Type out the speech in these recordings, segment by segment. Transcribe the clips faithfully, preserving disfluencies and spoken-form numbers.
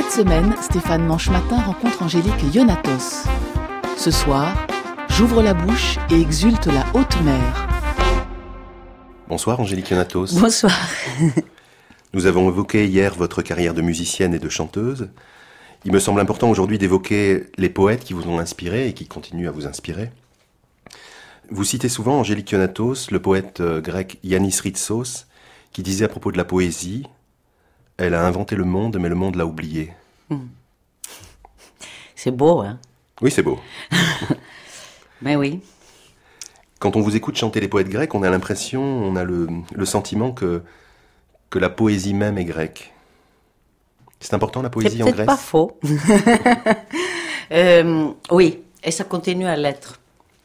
Cette semaine, Stéphane Manche-Matin rencontre Angélique Ionatos. Ce soir, j'ouvre la bouche et exulte la haute mer. Bonsoir Angélique Ionatos. Bonsoir. Nous avons évoqué hier votre carrière de musicienne et de chanteuse. Il me semble important aujourd'hui d'évoquer les poètes qui vous ont inspiré et qui continuent à vous inspirer. Vous citez souvent Angélique Ionatos, le poète grec Yannis Ritsos, qui disait à propos de la poésie: elle a inventé le monde, mais le monde l'a oublié. Mmh. C'est beau, hein? Oui, c'est beau. Ben oui. Quand on vous écoute chanter les poètes grecs, on a l'impression, on a le, le sentiment que, que la poésie même est grecque. C'est important, la poésie en Grèce? C'est peut-être pas faux. euh, oui, et ça continue à l'être.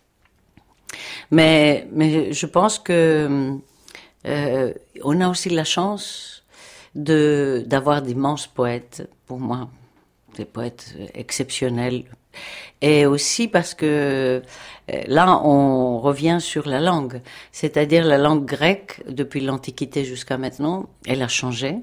Mais, mais je pense que euh, on a aussi la chance de, d'avoir d'immenses poètes, pour moi, des poètes exceptionnels. Et aussi parce que là, on revient sur la langue. C'est-à-dire la langue grecque, depuis l'Antiquité jusqu'à maintenant, elle a changé.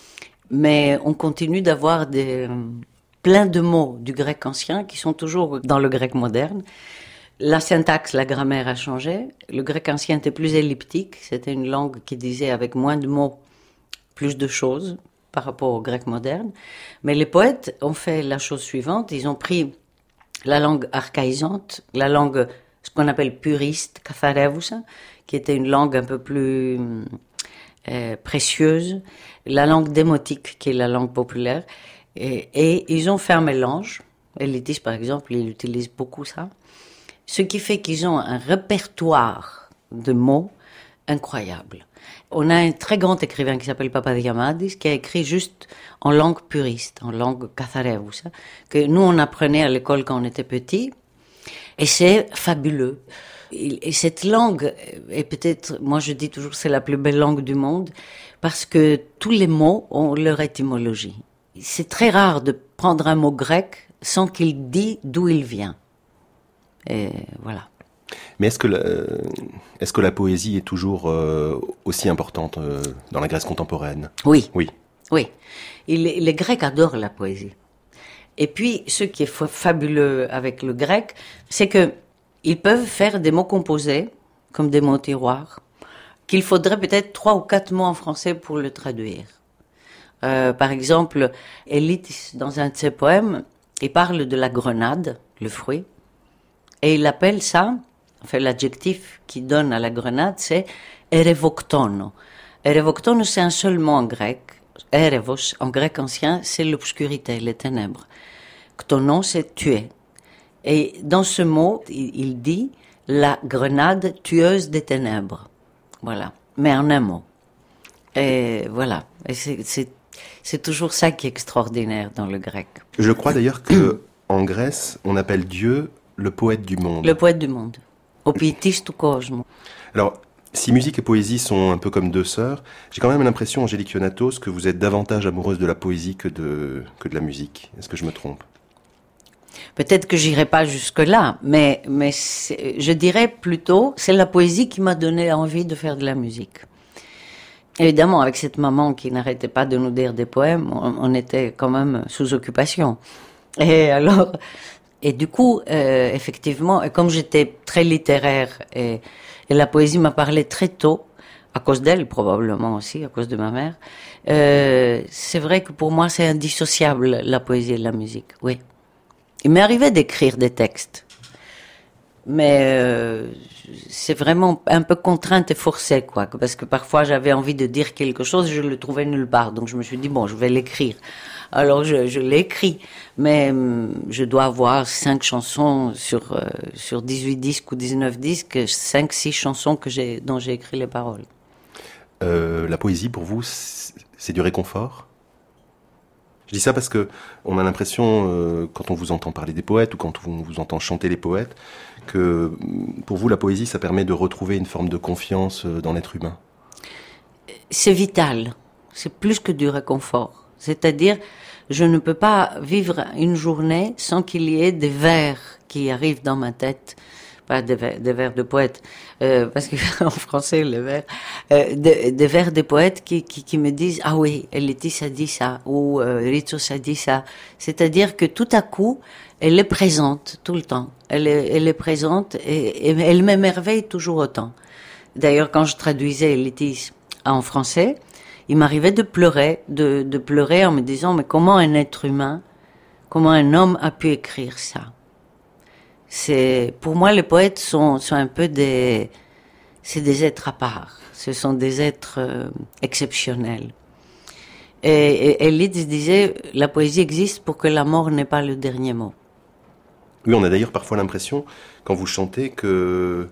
Mais on continue d'avoir des, plein de mots du grec ancien qui sont toujours dans le grec moderne. La syntaxe, la grammaire a changé. Le grec ancien était plus elliptique. C'était une langue qui disait avec moins de mots, plus de choses par rapport au grec moderne. Mais les poètes ont fait la chose suivante. Ils ont pris la langue archaïsante, la langue, ce qu'on appelle puriste, katharevousa, qui était une langue un peu plus euh, précieuse, la langue démotique, qui est la langue populaire, et, et ils ont fait un mélange. Elitis, par exemple, il utilise beaucoup ça, ce qui fait qu'ils ont un répertoire de mots incroyable. On a un très grand écrivain qui s'appelle Papadiamadis, qui a écrit juste en langue puriste, en langue katharevousa, que nous on apprenait à l'école quand on était petit, et c'est fabuleux. Et cette langue est peut-être, moi je dis toujours, c'est la plus belle langue du monde, parce que tous les mots ont leur étymologie. C'est très rare de prendre un mot grec sans qu'il dise d'où il vient. Et voilà. Mais est-ce que la, est-ce que la poésie est toujours euh, aussi importante euh, dans la Grèce contemporaine? Oui. Oui. Oui. Et les, les Grecs adorent la poésie. Et puis, ce qui est fabuleux avec le grec, c'est que ils peuvent faire des mots composés, comme des mots tiroirs, qu'il faudrait peut-être trois ou quatre mots en français pour le traduire. Euh, par exemple, Elitis, dans un de ses poèmes, il parle de la grenade, le fruit, et il appelle ça, enfin l'adjectif qu'il donne à la grenade, c'est erevoktono. Erevoktono, c'est un seul mot en grec. Erevos, en grec ancien, c'est l'obscurité, les ténèbres. Ktonon, c'est tuer. Et dans ce mot, il dit la grenade tueuse des ténèbres. Voilà. Mais en un mot. Et voilà. Et c'est, c'est, c'est toujours ça qui est extraordinaire dans le grec. Je crois d'ailleurs que en Grèce, on appelle Dieu le poète du monde. Le poète du monde. O ποιητής του κόσμου. Alors, si musique et poésie sont un peu comme deux sœurs, j'ai quand même l'impression, Angélique Ionatos, que vous êtes davantage amoureuse de la poésie que de, que de la musique. Est-ce que je me trompe? Peut-être que j'irai pas jusque-là, mais, mais je dirais plutôt, c'est la poésie qui m'a donné envie de faire de la musique. Évidemment, avec cette maman qui n'arrêtait pas de nous dire des poèmes, on, on était quand même sous occupation. Et alors, et du coup, euh, effectivement, et comme j'étais très littéraire et, et la poésie m'a parlé très tôt, à cause d'elle probablement aussi, à cause de ma mère, euh, c'est vrai que pour moi c'est indissociable la poésie et la musique, oui. Il m'est arrivé d'écrire des textes, mais euh, c'est vraiment un peu contrainte et forcée, quoi, parce que parfois j'avais envie de dire quelque chose et je le trouvais nulle part, donc je me suis dit bon, je vais l'écrire. Alors je, je l'ai écrit, mais hum, je dois avoir cinq chansons sur euh, sur dix-huit disques ou dix-neuf disques, cinq, six chansons que j'ai dont j'ai écrit les paroles. Euh, la poésie pour vous, c'est du réconfort? Je dis ça parce que on a l'impression, euh, quand on vous entend parler des poètes ou quand on vous entend chanter les poètes, que pour vous la poésie, ça permet de retrouver une forme de confiance dans l'être humain. C'est vital, c'est plus que du réconfort. C'est-à-dire, je ne peux pas vivre une journée sans qu'il y ait des vers qui arrivent dans ma tête pas des vers, des vers de poètes, euh, parce qu'en français, les vers, euh, des, des vers de poètes qui, qui, qui me disent, ah oui, Elitis a dit ça, ou euh, Ritsos a dit ça. C'est-à-dire que tout à coup, elle est présente tout le temps. Elle est, elle est présente et, et elle m'émerveille toujours autant. D'ailleurs, quand je traduisais Elitis en français, il m'arrivait de pleurer, de, de pleurer en me disant, mais comment un être humain, comment un homme a pu écrire ça? C'est, pour moi, les poètes sont, sont un peu des, c'est des êtres à part. Ce sont des êtres euh, exceptionnels. Et, et Elitis disait, la poésie existe pour que la mort n'ait pas le dernier mot. Oui, on a d'ailleurs parfois l'impression, quand vous chantez, que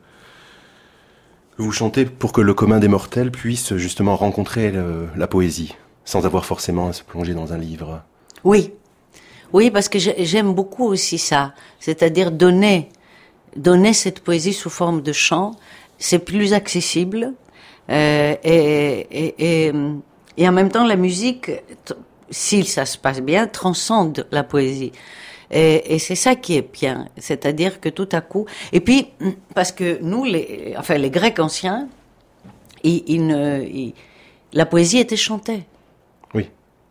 vous chantez pour que le commun des mortels puisse justement rencontrer le, la poésie, sans avoir forcément à se plonger dans un livre. Oui, oui, parce que j'aime beaucoup aussi ça, c'est-à-dire donner, donner cette poésie sous forme de chant, c'est plus accessible, euh, et, et, et, et en même temps la musique, si ça se passe bien, transcende la poésie. Et, et c'est ça qui est bien, c'est-à-dire que tout à coup, et puis parce que nous, les, enfin les Grecs anciens, ils, ils ne, ils, la poésie était chantée. Oui.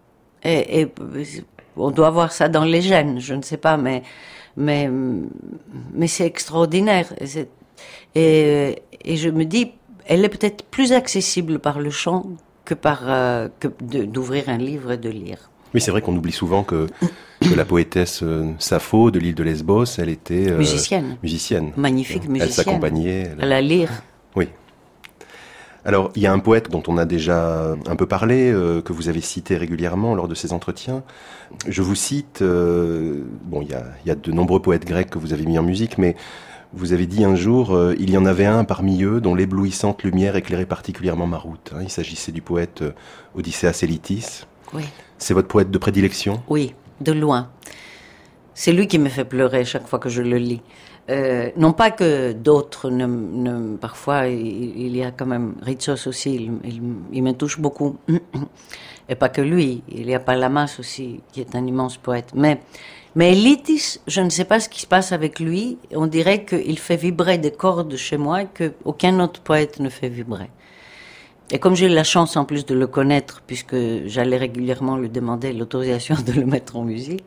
Et, et on doit voir ça dans les gènes, je ne sais pas, mais mais mais c'est extraordinaire. Et, c'est, et, et je me dis, elle est peut-être plus accessible par le chant que par euh, que de, d'ouvrir un livre et de lire. Oui, c'est vrai qu'on oublie souvent que, que la poétesse euh, Sappho de l'île de Lesbos, elle était euh, musicienne. musicienne. Magnifique musicienne. Elle s'accompagnait. Elle... À la lyre. Oui. Alors, il y a un poète dont on a déjà un peu parlé, euh, que vous avez cité régulièrement lors de ces entretiens. Je vous cite, euh, bon, il y a, il y a de nombreux poètes grecs que vous avez mis en musique, mais vous avez dit un jour, euh, il y en avait un parmi eux dont l'éblouissante lumière éclairait particulièrement ma route. Hein, il s'agissait du poète euh, Odysseas Elitis. Oui. C'est votre poète de prédilection ? Oui, de loin. C'est lui qui me fait pleurer chaque fois que je le lis. Euh, non pas que d'autres, ne, ne, parfois il, il y a quand même Ritsos aussi, il, il, il me touche beaucoup. Et pas que lui, il y a Palamas aussi, qui est un immense poète. Mais, mais Elitis, je ne sais pas ce qui se passe avec lui, on dirait qu'il fait vibrer des cordes chez moi qu'aucun autre poète ne fait vibrer. Et comme j'ai eu la chance en plus de le connaître, puisque j'allais régulièrement lui demander l'autorisation de le mettre en musique,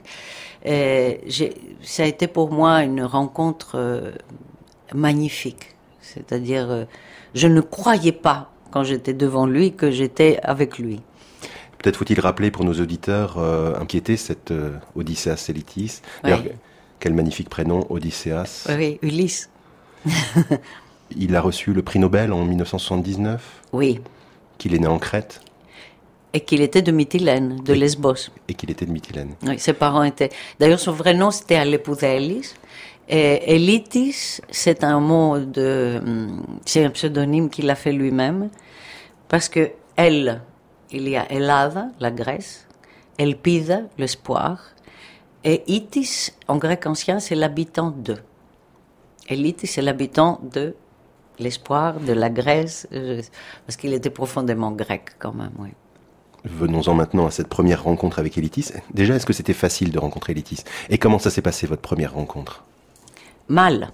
et j'ai, ça a été pour moi une rencontre euh, magnifique. C'est-à-dire, euh, je ne croyais pas, quand j'étais devant lui, que j'étais avec lui. Peut-être faut-il rappeler pour nos auditeurs euh, inquiétés cette euh, Odysseas Elitis. D'ailleurs, oui. Quel magnifique prénom, Odysseas. Oui, Ulysse. Il a reçu le prix Nobel en dix-neuf cent soixante-dix-neuf. Oui. Qu'il est né en Crète. Et qu'il était de Mytilène, de et, Lesbos. Et qu'il était de Mytilène. Oui, ses parents étaient... D'ailleurs, son vrai nom, c'était Alepoudelis. Et Elitis, c'est un mot de... C'est un pseudonyme qu'il a fait lui-même. Parce que elle, il y a Elada, la Grèce, Elpida, l'espoir, et Itis, en grec ancien, c'est l'habitant de. Elitis, c'est l'habitant de l'espoir, de la Grèce, parce qu'il était profondément grec quand même, oui. Venons-en maintenant à cette première rencontre avec Elitis. Déjà, est-ce que c'était facile de rencontrer Elitis ? Et comment ça s'est passé, votre première rencontre ? Mal.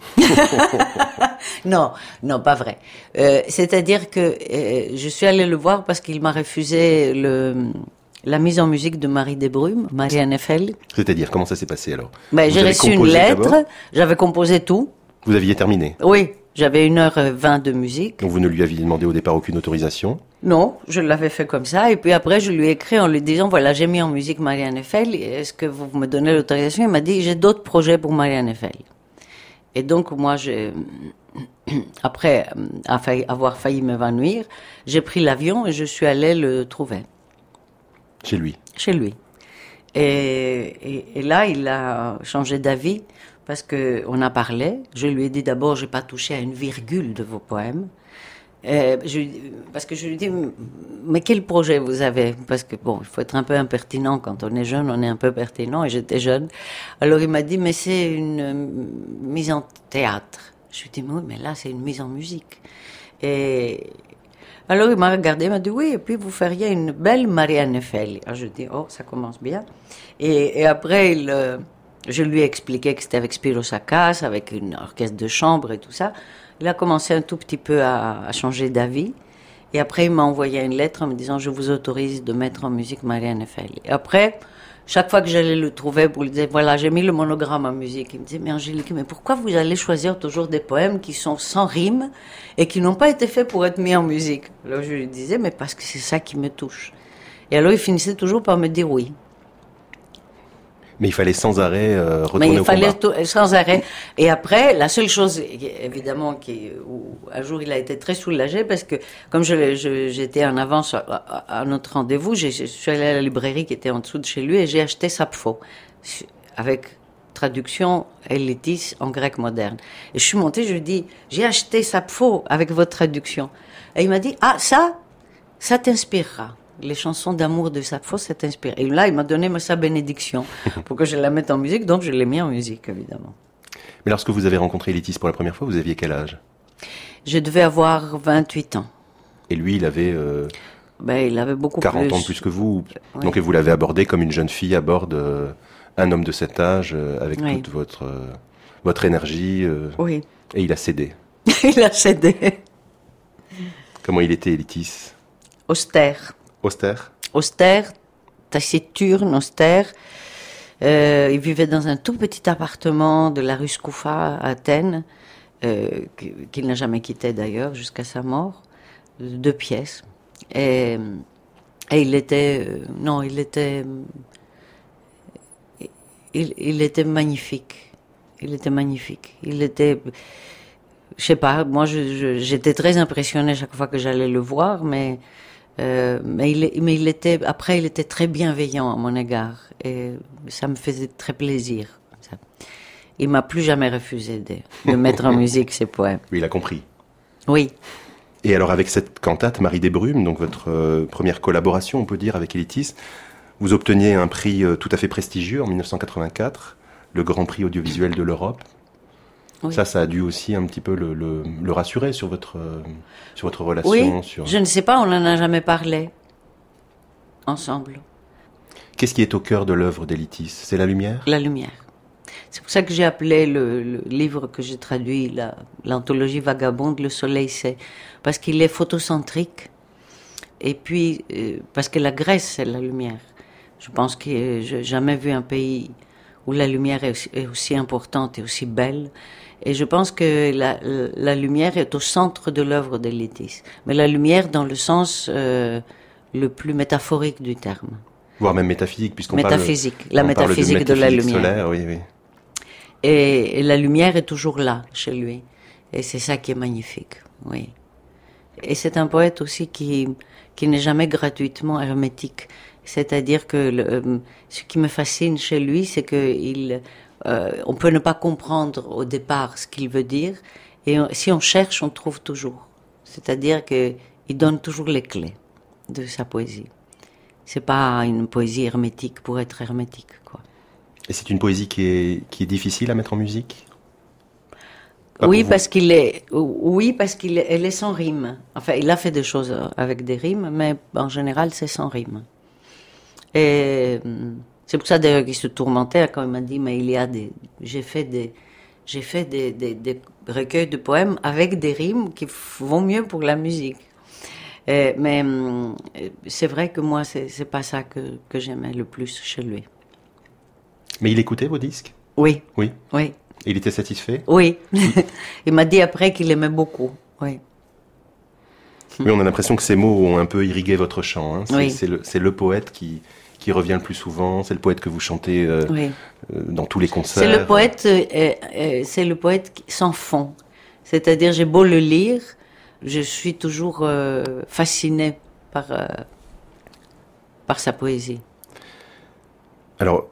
non, non, pas vrai. Euh, c'est-à-dire que euh, je suis allée le voir parce qu'il m'a refusé le, la mise en musique de Marie Desbrumes, Marianne Eiffel. C'est-à-dire, comment ça s'est passé alors ? Ben, j'ai reçu une lettre, d'abord. J'avais composé tout. Vous aviez terminé ? Oui, j'avais une heure vingt de musique. Donc vous ne lui aviez demandé au départ aucune autorisation ? Non, je l'avais fait comme ça. Et puis après, je lui ai écrit en lui disant, voilà, j'ai mis en musique Marianne Eiffel. Est-ce que vous me donnez l'autorisation ? Il m'a dit, j'ai d'autres projets pour Marianne Eiffel. Et donc, moi, j'ai, après avoir failli m'évanouir, j'ai pris l'avion et je suis allée le trouver. Chez lui ? Chez lui. Et, et, et là, il a changé d'avis parce que on a parlé. Je lui ai dit d'abord, j'ai pas touché à une virgule de vos poèmes. Et je, parce que je lui ai dit, mais quel projet vous avez ? Parce que bon, il faut être un peu impertinent quand on est jeune, on est un peu pertinent, et j'étais jeune. Alors il m'a dit, mais c'est une mise en théâtre. Je lui ai dit, mais oui, mais là c'est une mise en musique. Et alors il m'a regardé, il m'a dit, oui, et puis vous feriez une belle Marianne Eiffel. Alors je lui ai dit, oh, ça commence bien. Et, et après il, je lui ai expliqué que c'était avec Spyros Akas, avec une orchestre de chambre et tout ça. Il a commencé un tout petit peu à, à changer d'avis. Et après, il m'a envoyé une lettre en me disant « Je vous autorise de mettre en musique Marianne Eiffel ». Et après, chaque fois que j'allais le trouver pour lui dire « Voilà, j'ai mis le monogramme en musique », il me disait « Mais Angélique, mais pourquoi vous allez choisir toujours des poèmes qui sont sans rime et qui n'ont pas été faits pour être mis en musique ?» Alors je lui disais « Mais parce que c'est ça qui me touche ». Et alors il finissait toujours par me dire oui. Mais il fallait sans arrêt euh, retourner Mais il au fallait combat. tout- sans arrêt. Et après, la seule chose, évidemment, qui, où un jour il a été très soulagé parce que comme je, je- j'étais en avance à, à- à notre rendez-vous, j'ai- je suis allée à la librairie qui était en dessous de chez lui et j'ai acheté Sappho avec traduction Elitis en grec moderne. Et je suis montée, je lui ai dit, j'ai acheté Sappho avec votre traduction. Et il m'a dit, ah ça, ça t'inspirera. Les chansons d'amour de Sappho, ça t'inspire. Et là, il m'a donné sa bénédiction pour que je la mette en musique, donc je l'ai mis en musique, évidemment. Mais lorsque vous avez rencontré Elitis pour la première fois, vous aviez quel âge? Je devais avoir vingt-huit ans. Et lui, il avait euh, Ben, il avait beaucoup quarante plus. ans de plus que vous. Oui. Donc et vous l'avez abordé comme une jeune fille aborde euh, un homme de cet âge, euh, avec Oui. toute votre, euh, votre énergie. euh, Oui. Et il a cédé. Il a cédé. Comment il était, Elitis? Austère. Austère? Austère, taciturne, austère. Euh, il vivait dans un tout petit appartement de la rue Skoufa à Athènes, euh, qu'il n'a jamais quitté d'ailleurs jusqu'à sa mort, deux pièces. Et, et il était, euh, non, il était, il, il était magnifique. Il était magnifique. Il était, je sais pas, moi je, je, j'étais très impressionnée chaque fois que j'allais le voir, mais Euh, mais, il, mais il était, après, il était très bienveillant à mon égard et ça me faisait très plaisir. Ça. Il m'a plus jamais refusé de, de mettre en musique ses poèmes. Oui, il a compris. Oui. Et alors avec cette cantate, Marie des Brumes, donc votre euh, première collaboration, on peut dire, avec Elitis, vous obteniez un prix euh, tout à fait prestigieux en mille neuf cent quatre-vingt-quatre, le Grand Prix audiovisuel de l'Europe. Oui. Ça, ça a dû aussi un petit peu le, le, le rassurer sur votre, euh, sur votre relation. Oui, sur... je ne sais pas, on n'en a jamais parlé ensemble. Qu'est-ce qui est au cœur de l'œuvre d'Elitis? C'est la lumière? La lumière. C'est pour ça que j'ai appelé le, le livre que j'ai traduit, la, l'anthologie vagabonde, Le Soleil c'est, parce qu'il est photocentrique, et puis euh, parce que la Grèce, c'est la lumière. Je pense que j'ai jamais vu un pays où la lumière est aussi, est aussi importante et aussi belle. Et je pense que la, la lumière est au centre de l'œuvre d'Elitis. Mais la lumière dans le sens euh, le plus métaphorique du terme. Voire même métaphysique, puisqu'on métaphysique, parle, la on métaphysique parle de, de la lumière. Solaire, oui, oui. Et, et la lumière est toujours là, chez lui. Et c'est ça qui est magnifique, oui. Et c'est un poète aussi qui, qui n'est jamais gratuitement hermétique. C'est-à-dire que le, euh, ce qui me fascine chez lui, c'est qu'il... Euh, on peut ne pas comprendre au départ ce qu'il veut dire, et on, si on cherche, on trouve toujours. C'est-à-dire qu'il donne toujours les clés de sa poésie. C'est pas une poésie hermétique pour être hermétique, quoi. Et c'est une poésie qui est, qui est difficile à mettre en musique? Pas Oui, parce qu'il est, oui, parce qu'il est, elle est sans rime. Enfin, il a fait des choses avec des rimes, mais en général, c'est sans rime. Et c'est pour ça d'ailleurs qu'il se tourmentait quand il m'a dit, mais il y a des, j'ai fait des, j'ai fait des, des, des recueils de poèmes avec des rimes qui vont mieux pour la musique. Et, mais c'est vrai que moi, c'est, c'est pas ça que, que j'aimais le plus chez lui. Mais il écoutait vos disques? Oui. Oui. Oui. Et il était satisfait? Oui. Il m'a dit après qu'il aimait beaucoup. Oui. Oui, on a l'impression que ces mots ont un peu irrigué votre chant. Hein. C'est, oui. c'est, le, c'est le poète qui, qui revient le plus souvent. C'est le poète que vous chantez euh, oui. euh, dans tous les concerts. C'est le poète, euh, euh, c'est le poète sans fond. C'est-à-dire, j'ai beau le lire, je suis toujours euh, fascinée par, euh, par sa poésie. Alors,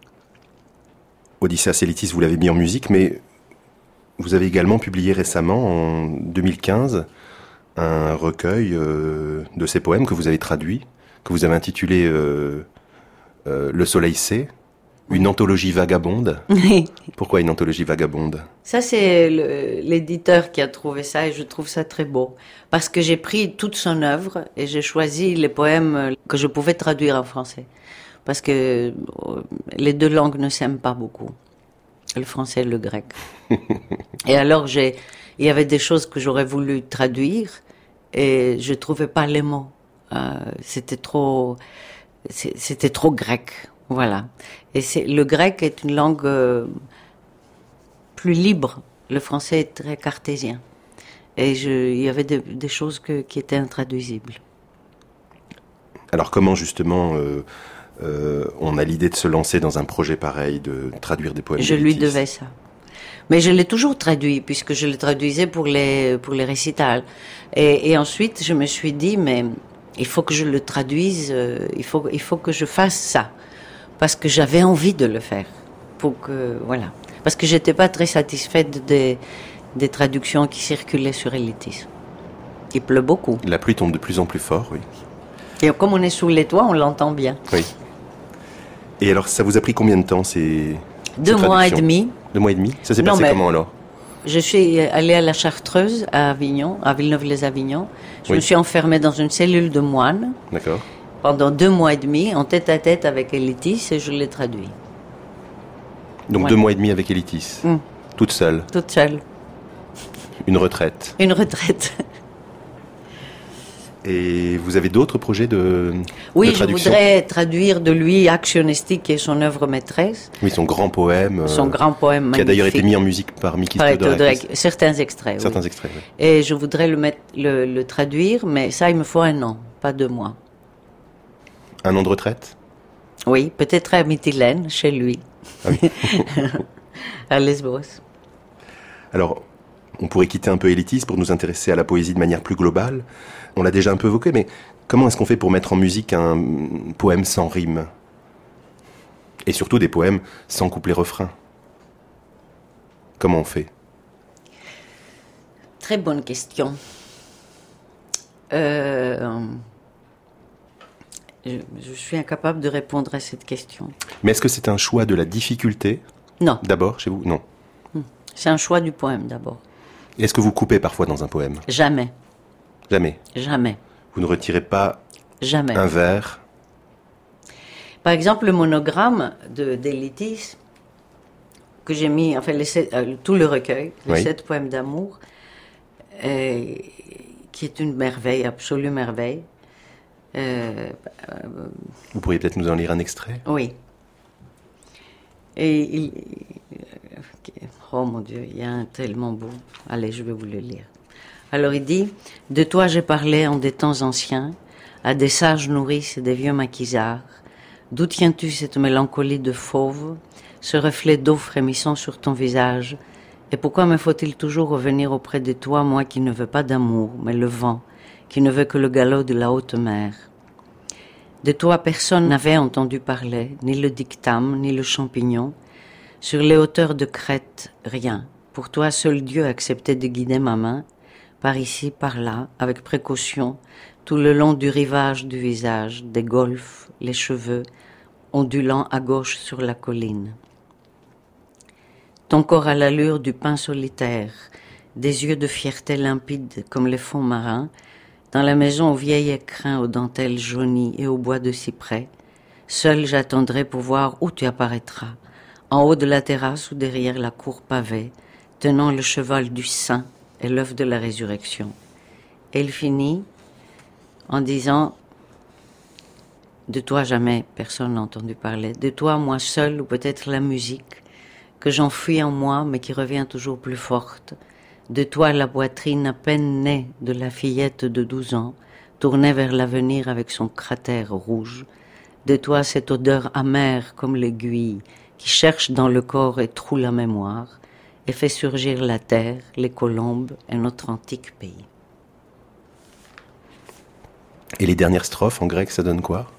Odysseas Elitis, vous l'avez mis en musique, mais vous avez également publié récemment, en deux mille quinze, un recueil euh, de ces poèmes que vous avez traduits, que vous avez intitulé euh, euh, Le Soleil c'est, une anthologie vagabonde. Pourquoi une anthologie vagabonde? Ça, c'est le, l'éditeur qui a trouvé ça et je trouve ça très beau. Parce que j'ai pris toute son œuvre et j'ai choisi les poèmes que je pouvais traduire en français. parce que les deux langues ne s'aiment pas beaucoup, le français et le grec. Et alors, j'ai, il y avait des choses que j'aurais voulu traduire et je trouvais pas les mots. Euh, c'était trop, c'était trop grec, voilà. Et c'est, le grec est une langue euh, plus libre. Le français est très cartésien. Et je, il y avait de, des choses que, qui étaient intraduisibles. Alors comment justement euh, euh, on a l'idée de se lancer dans un projet pareil, de traduire des poèmes Je d'Elitis? lui devais ça. Mais je l'ai toujours traduit, puisque je le traduisais pour les, pour les récitals. Et, et ensuite, je me suis dit, mais il faut que je le traduise, euh, il faut, il faut que je fasse ça. Parce que j'avais envie de le faire. Pour que, voilà. Parce que j'étais pas très satisfaite des, des traductions qui circulaient sur Elitis. Il pleut beaucoup. La pluie tombe de plus en plus fort, oui. Et comme on est sous les toits, on l'entend bien. Oui. Et alors, ça vous a pris combien de temps, ces Deux ces mois et traductions? demi. Deux mois et demi. Ça s'est Non, passé mais- comment alors? Je suis allée à la Chartreuse, à Avignon, à Villeneuve-les-Avignon. Je Oui. me suis enfermée dans une cellule de moines D'accord. pendant deux mois et demi, en tête à tête avec Elitis, et je l'ai traduit. Donc Ouais. deux mois et demi avec Elitis, Mm. toute seule, Toute seule. une retraite. Une retraite. Et vous avez d'autres projets de, Oui, de je traduction? voudrais traduire de lui Actionistique, qui est son œuvre maîtresse, Oui, son grand poème, euh, son grand poème qui a magnifique. d'ailleurs été mis en musique par Mikis par Theodorakis. Theodorakis. Certains extraits, Certains oui. extraits, oui. Et je voudrais le, mettre, le, le traduire, mais ça, il me faut un an, pas deux mois. Un an de retraite? Oui, peut-être à Mytilène, chez lui, Ah oui. à Lesbos. Alors, on pourrait quitter un peu Elitis pour nous intéresser à la poésie de manière plus globale. On l'a déjà un peu évoqué, mais comment est-ce qu'on fait pour mettre en musique un poème sans rime? Et surtout des poèmes sans couplet-refrain? Comment on fait? Très bonne question. Euh, je, je suis incapable de répondre à cette question. Mais est-ce que c'est un choix de la difficulté, Non, d'abord, chez vous? Non. c'est un choix du poème d'abord. Est-ce que vous coupez parfois dans un poème? Jamais, Jamais. jamais, Vous ne retirez pas jamais. un vers? Par exemple, le monogramme de d'Elitis, que j'ai mis, enfin les sept- euh, tout le recueil, les Oui. sept poèmes d'amour, euh, qui est une merveille, absolue merveille. Euh, Vous pourriez peut-être nous en lire un extrait? Oui. Et il... Oh mon Dieu, il y a un tellement beau. Allez, je vais vous le lire. Alors il dit, « De toi j'ai parlé en des temps anciens, à des sages nourrices et des vieux maquisards. D'où tiens-tu cette mélancolie de fauve, ce reflet d'eau frémissant sur ton visage? Et pourquoi me faut-il toujours revenir auprès de toi, moi qui ne veux pas d'amour, mais le vent, qui ne veut que le galop de la haute mer? De toi personne n'avait entendu parler, ni le dictame, ni le champignon. Sur les hauteurs de Crète, rien. Pour toi seul Dieu acceptait de guider ma main, par ici, par là, avec précaution, tout le long du rivage du visage, des golfes, les cheveux, ondulant à gauche sur la colline. Ton corps à l'allure du pain solitaire, des yeux de fierté limpides comme les fonds marins, dans la maison au vieil écrin aux dentelles jaunies et au bois de cyprès, seul j'attendrai pour voir où tu apparaîtras, en haut de la terrasse ou derrière la cour pavée, tenant le cheval du saint et l'œuf de la résurrection. Et il finit en disant, de toi jamais personne n'a entendu parler, de toi moi seul ou peut-être la musique, que j'enfuis en moi mais qui revient toujours plus forte, de toi la poitrine à peine née de la fillette de douze ans, tournée vers l'avenir avec son cratère rouge, de toi cette odeur amère comme l'aiguille, qui cherche dans le corps et troue la mémoire, et fait surgir la terre, les colombes et notre antique pays. Et les dernières strophes en grec, ça donne quoi?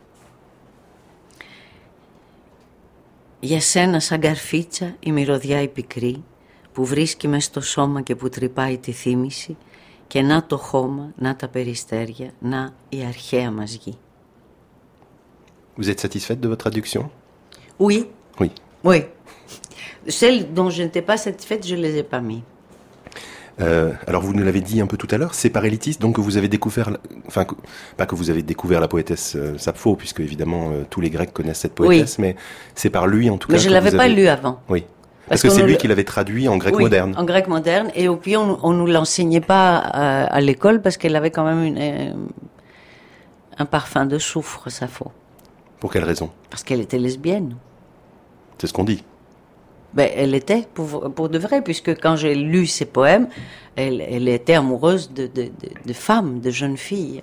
Για σένα σαν καρφίτσα η μυρωδιά η πικρή, που βρίσκει μες στο σώμα και που τρυπάει τη θύμηση, και να το χώμα, να τα περιστέρια, να η αρχαία μας γη. Vous êtes satisfaite de votre traduction? Oui, Oui. oui. Celles dont je n'étais pas satisfaite, je ne les ai pas mis. Euh, alors vous nous l'avez dit un peu tout à l'heure, c'est par Elitis donc que vous avez découvert, enfin que, pas que vous avez découvert la poétesse euh, Sappho, puisque évidemment euh, tous les Grecs connaissent cette poétesse, oui. mais c'est par lui en tout mais cas. Mais je que l'avais vous pas avez... lu avant. Oui. Parce, Parce que c'est lui le... qui l'avait traduit en grec oui, moderne. En grec moderne, et puis on, on nous l'enseignait pas à, à l'école parce qu'elle avait quand même une, euh, un parfum de soufre, Sappho. Pour quelle raison? Parce qu'elle était lesbienne. C'est ce qu'on dit. Ben, elle était, pour, pour de vrai, puisque quand j'ai lu ses poèmes, elle, elle était amoureuse de, de, de, de femmes, de jeunes filles.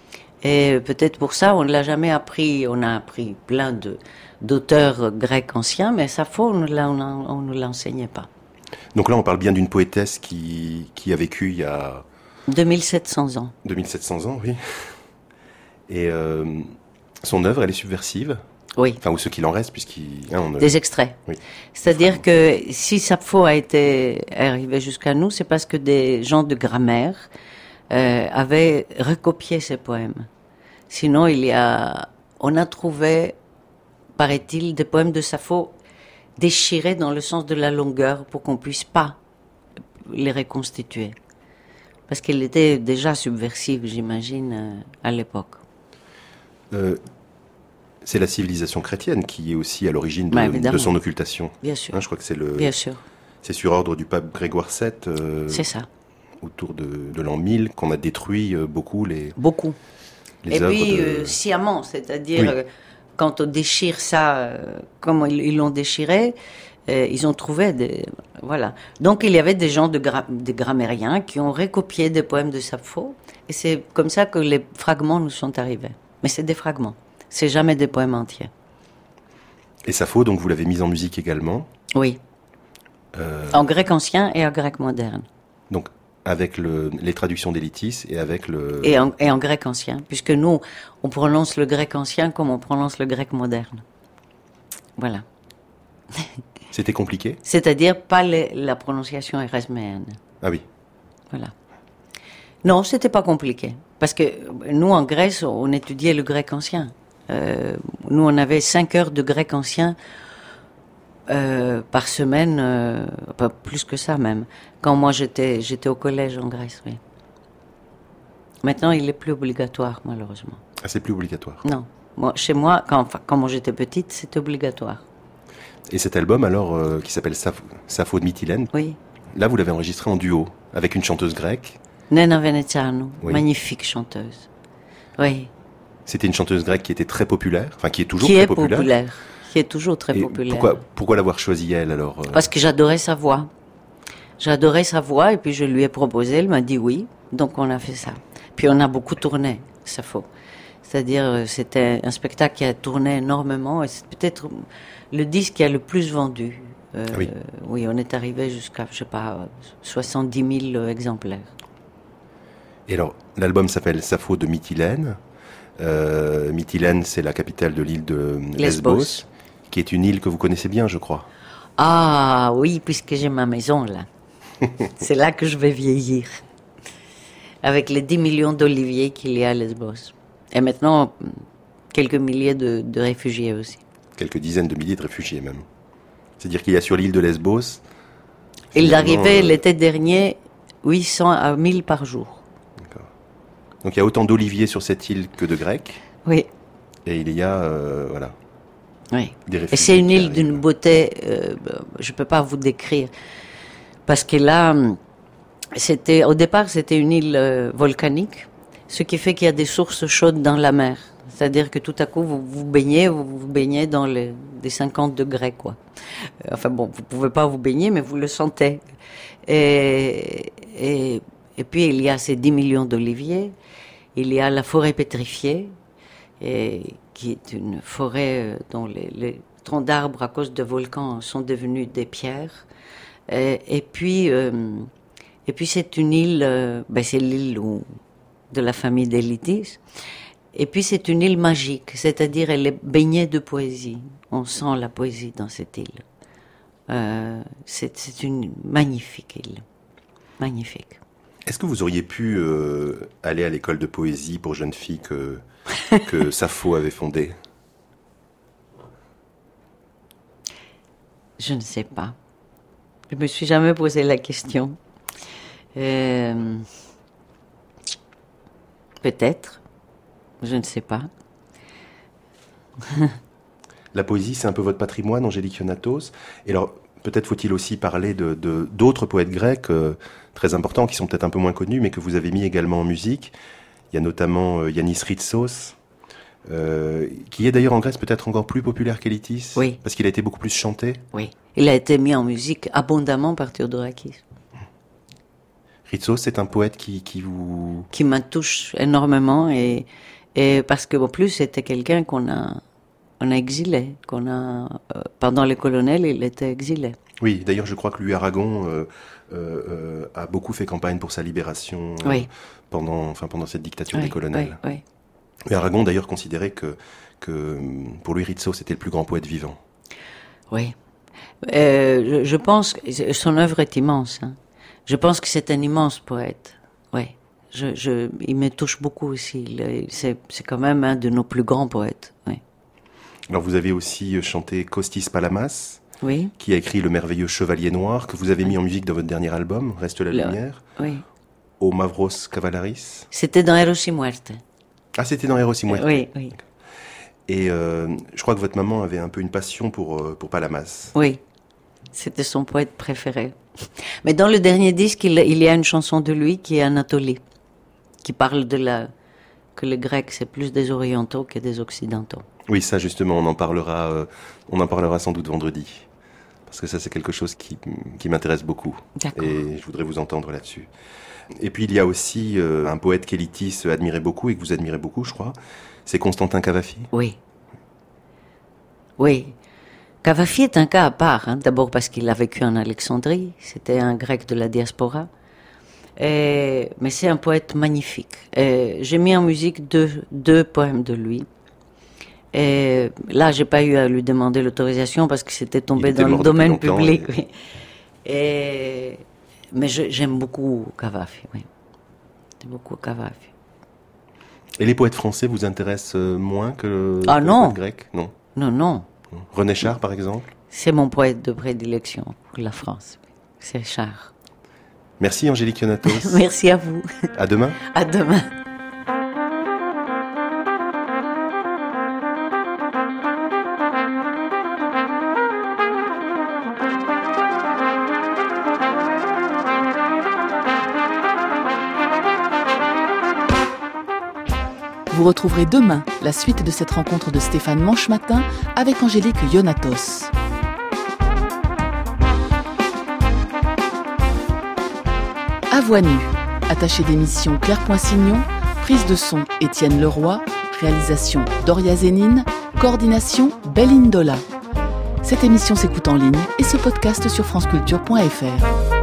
Et peut-être pour ça, on ne l'a jamais appris. On a appris plein de, d'auteurs grecs anciens, mais Sappho, on ne l'enseignait pas. Donc là, on parle bien d'une poétesse qui, qui a vécu il y a... deux mille sept cents ans. deux mille sept cents ans, oui. Et euh, son œuvre, elle est subversive. Oui. Enfin, ou ce qu'il en reste, puisqu'il... Hein, on... Des extraits. Oui. C'est-à-dire que si Sappho a été arrivé jusqu'à nous, c'est parce que des gens de grammaire euh, avaient recopié ses poèmes. Sinon, il y a... On a trouvé, paraît-il, des poèmes de Sappho déchirés dans le sens de la longueur pour qu'on puisse pas les reconstituer. Parce qu'elle était déjà subversive, j'imagine, euh, à l'époque. Euh... C'est la civilisation chrétienne qui est aussi à l'origine de, bah, de son occultation. Bien sûr. Hein, je crois que c'est le. Bien sûr. C'est sur ordre du pape Grégoire sept. Euh, c'est ça. Autour de, de l'an mille qu'on a détruit euh, beaucoup les. Beaucoup. Les Et puis de... euh, sciemment, c'est-à-dire oui. euh, quand on déchire ça, euh, comme ils, ils l'ont déchiré, euh, ils ont trouvé des. Voilà. Donc il y avait des gens de gra... des grammairiens qui ont recopié des poèmes de Sappho, et c'est comme ça que les fragments nous sont arrivés. Mais c'est des fragments. C'est jamais des poèmes entiers. Et Sappho, donc vous l'avez mise en musique également? Oui. Euh... En grec ancien et en grec moderne. Donc avec le, les traductions d'Elitis et avec le... Et en, et en grec ancien, puisque nous, on prononce le grec ancien comme on prononce le grec moderne. Voilà. C'était compliqué? C'est-à-dire pas les, la prononciation érasméenne. Ah oui. Voilà. Non, c'était pas compliqué. Parce que nous, en Grèce, on étudiait le grec ancien. Euh, nous, on avait cinq heures de grec ancien euh, par semaine, euh, pas plus que ça même. Quand moi j'étais, j'étais au collège en Grèce, oui. Maintenant, il est plus obligatoire, malheureusement. Ah, c'est plus obligatoire? Non. Moi, chez moi, quand, enfin, quand moi j'étais petite, c'était obligatoire. Et cet album, alors, euh, qui s'appelle Sappho, Sappho de Mytilène, oui. Là, vous l'avez enregistré en duo, avec une chanteuse grecque. Nena Veneziano, oui. Magnifique chanteuse. Oui. C'était une chanteuse grecque qui était très populaire, enfin qui est toujours qui très est populaire. populaire. Qui est toujours très Et populaire. Pourquoi, pourquoi l'avoir choisie elle alors euh... Parce que j'adorais sa voix. J'adorais sa voix et puis je lui ai proposé, elle m'a dit oui, donc on a fait ça. Puis on a beaucoup tourné, Sappho. C'est-à-dire c'était un spectacle qui a tourné énormément et c'est peut-être le disque qui a le plus vendu. Euh, oui. oui, on est arrivé jusqu'à, je sais pas, soixante-dix mille exemplaires. Et alors, l'album s'appelle Sappho de Mytilène. Euh, Mytilène, c'est la capitale de l'île de Lesbos, Lesbos, qui est une île que vous connaissez bien, je crois. Ah oui, puisque j'ai ma maison là. C'est là que je vais vieillir. Avec les dix millions d'oliviers qu'il y a à Lesbos. Et maintenant, quelques milliers de, de réfugiés aussi. Quelques dizaines de milliers de réfugiés même. C'est-à-dire qu'il y a sur l'île de Lesbos... Il arrivait euh... l'été dernier huit cents à mille par jour. D'accord. Donc il y a autant d'oliviers sur cette île que de Grecs. Oui. Et il y a, euh, voilà... Oui. Et c'est une île d'une beauté, euh, je ne peux pas vous décrire. Parce que là, c'était, au départ, c'était une île euh, volcanique, ce qui fait qu'il y a des sources chaudes dans la mer. C'est-à-dire que tout à coup, vous vous baignez, vous vous baignez dans les, des cinquante degrés, quoi. Enfin bon, vous pouvez pas vous baigner, mais vous le sentez. Et, et, et puis, il y a ces dix millions d'oliviers, il y a la forêt pétrifiée, et, qui est une forêt dont les, les troncs d'arbres, à cause de volcans, sont devenus des pierres. Et, et puis, euh, et puis c'est une île, euh, ben c'est l'île où, de la famille d'Elitis. Et puis c'est une île magique, c'est-à-dire elle est baignée de poésie. On sent la poésie dans cette île. Euh, c'est, c'est une magnifique île, magnifique. Est-ce que vous auriez pu euh, aller à l'école de poésie pour jeunes filles que que Sappho avait fondée? Je ne sais pas. Je me suis jamais posé la question. Euh, peut-être, je ne sais pas. La poésie, c'est un peu votre patrimoine, Angélique Ionatos. Et alors, peut-être faut-il aussi parler de, de, d'autres poètes grecs euh, très importants, qui sont peut-être un peu moins connus, mais que vous avez mis également en musique. Il y a notamment euh, Yannis Ritsos, euh, qui est d'ailleurs en Grèce peut-être encore plus populaire qu'Elitis, oui. Parce qu'il a été beaucoup plus chanté. Oui, il a été mis en musique abondamment par Theodorakis. Ritsos, c'est un poète qui, qui vous... Qui me touche énormément, et, et parce qu'en plus, c'était quelqu'un qu'on a... On a exilé, qu'on a euh, pendant les colonels, il était exilé. Oui, d'ailleurs, je crois que lui, Aragon, euh, euh, a beaucoup fait campagne pour sa libération euh, oui. pendant, enfin, pendant cette dictature oui, des colonels. Oui, oui. Et Aragon, d'ailleurs, considérait que, que pour lui, Ritsos c'était le plus grand poète vivant. Oui, euh, je, je pense que son œuvre est immense. Hein. Je pense que c'est un immense poète. Oui, je, je, il me touche beaucoup aussi. C'est, c'est quand même un de nos plus grands poètes. Oui. Alors vous avez aussi chanté Kostis Palamas, oui. qui a écrit Le merveilleux Chevalier Noir, que vous avez mis en musique dans votre dernier album, Reste la Le... lumière, oui. Au Mavros Cavalaris. C'était dans Eros y Muerte. Ah, c'était dans Eros y Muerte. Oui, oui. Et euh, je crois que votre maman avait un peu une passion pour, euh, pour Palamas. Oui, c'était son poète préféré. Mais dans le dernier disque, il, il y a une chanson de lui qui est Anatolie, qui parle de la... que les Grecs, c'est plus des orientaux que des occidentaux. Oui, ça justement, on en parlera, euh, on en parlera sans doute vendredi, parce que ça c'est quelque chose qui, qui m'intéresse beaucoup. D'accord. Et je voudrais vous entendre là-dessus. Et puis il y a aussi euh, un poète qu'Elitis admirait beaucoup et que vous admirez beaucoup, je crois, c'est Constantin Cavafi. Oui. Oui. Cavafi est un cas à part, hein. D'abord parce qu'il a vécu en Alexandrie, c'était un grec de la diaspora. Et, mais c'est un poète magnifique. Et j'ai mis en musique deux, deux poèmes de lui. Et là, j'ai pas eu à lui demander l'autorisation parce que c'était tombé dans le domaine public. Et... Oui. Et... Mais je, j'aime beaucoup Cavafi. Oui. J'aime beaucoup Cavafi. Et les poètes français vous intéressent moins que ah, les non. poètes grecs ? Non. Non, non. René Char, par exemple ? C'est mon poète de prédilection pour la France. C'est Char. Merci Angélique Ionatos. Merci à vous. À demain. À demain. Vous retrouverez demain la suite de cette rencontre de Stéphane Manchematin avec Angélique Ionatos. À voix nue, attaché d'émission Claire Poinsignon, prise de son Étienne Leroy, réalisation Doria Zénine, coordination Belindola. Cette émission s'écoute en ligne et se podcast sur franceculture point f r.